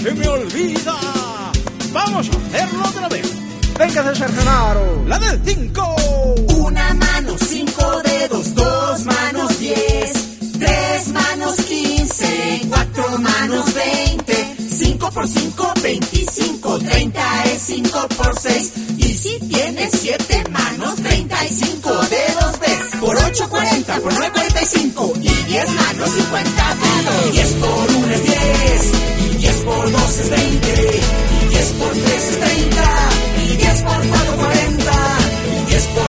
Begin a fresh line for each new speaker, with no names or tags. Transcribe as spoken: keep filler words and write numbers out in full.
se me olvida. Vamos a hacerlo otra vez.
Venga, César Genaro.
La del cinco.
Una mano, cinco dedos, dos manos, diez. Tres manos, quince. Cuatro manos, veinte. Cinco por cinco, veinticinco. Treinta es cinco por seis. Y si tienes siete manos, treinta y cinco dedos ves. Por ocho, cuarenta. Por nueve, cuarenta y cinco. Y diez manos, cincuenta dedos. Diez por uno es diez. Y diez por dos es veinte. Y diez por tres es treinta. Y diez por cuatro